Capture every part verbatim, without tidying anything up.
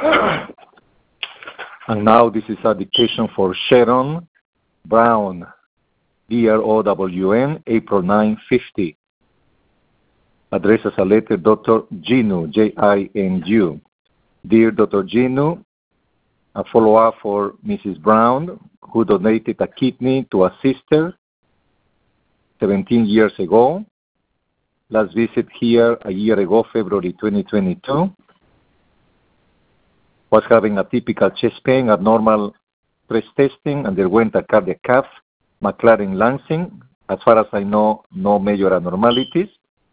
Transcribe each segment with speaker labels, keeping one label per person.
Speaker 1: And now this is a dictation for Sharon Brown, B R O W N, April ninth, fifty. Address as a letter, Doctor Jinu, J I N U. Dear Doctor Jinu, a follow-up for Missus Brown, who donated a kidney to a sister seventeen years ago. Last visit here a year ago, February twenty twenty-two. Was having a typical chest pain, abnormal stress testing, underwent a cardiac cath, McLaren Lansing. As far as I know, no major abnormalities.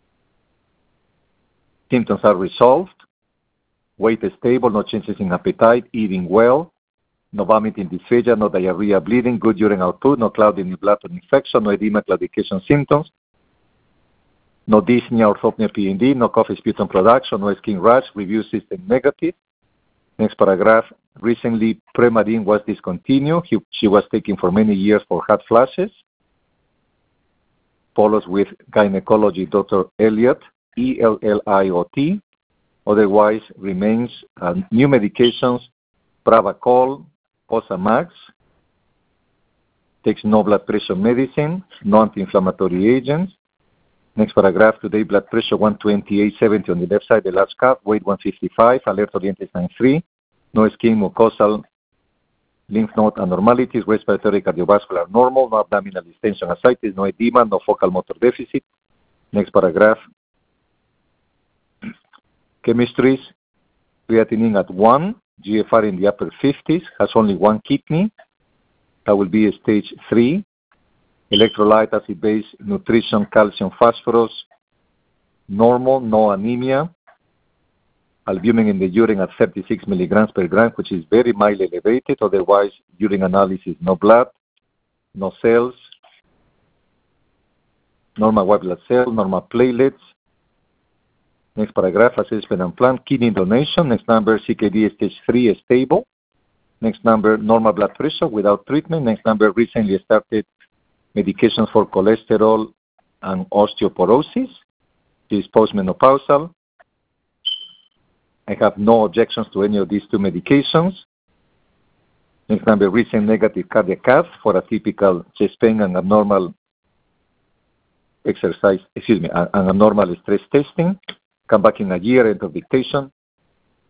Speaker 1: Symptoms are resolved. Weight is stable, no changes in appetite, eating well, no vomiting, dysphagia, no diarrhea, bleeding, good urine output, no clouding in blood or infection, no edema, claudication symptoms, no dyspnea, orthopnea, P N D, no cough, sputum production, no skin rash, review system negative. Next paragraph, recently Premarin was discontinued. He, she was taken for many years for hot flashes. Follows with gynecology, Doctor Elliott, E L L I O T. Otherwise remains uh, new medications, Pravachol, Osamax. Takes no blood pressure medicine, no anti-inflammatory agents. Next paragraph, today blood pressure one twenty-eight seventy on the left side, the last cuff, weight one fifty-five, alert oriented sign three, no skin, mucosal, lymph node abnormalities, respiratory cardiovascular normal, no abdominal distension ascites, no edema, no focal motor deficit. Next paragraph, chemistries, creatinine at one, G F R in the upper fifties, has only one kidney, that will be stage three. Electrolyte, acid-base, nutrition, calcium, phosphorus, normal, no anemia. Albumin in the urine at thirty-six milligrams per gram, which is very mildly elevated. Otherwise, urine analysis, no blood, no cells, normal white blood cell, normal platelets. Next paragraph, assessment and plan, kidney donation. Next number, C K D stage three is stable. Next number, normal blood pressure without treatment. Next number, recently started medications for cholesterol and osteoporosis. She is postmenopausal. I have no objections to any of these two medications. Next number, recent negative cardiac cath for a typical chest pain and abnormal exercise, excuse me, an abnormal stress testing. Come back in a year, end of dictation.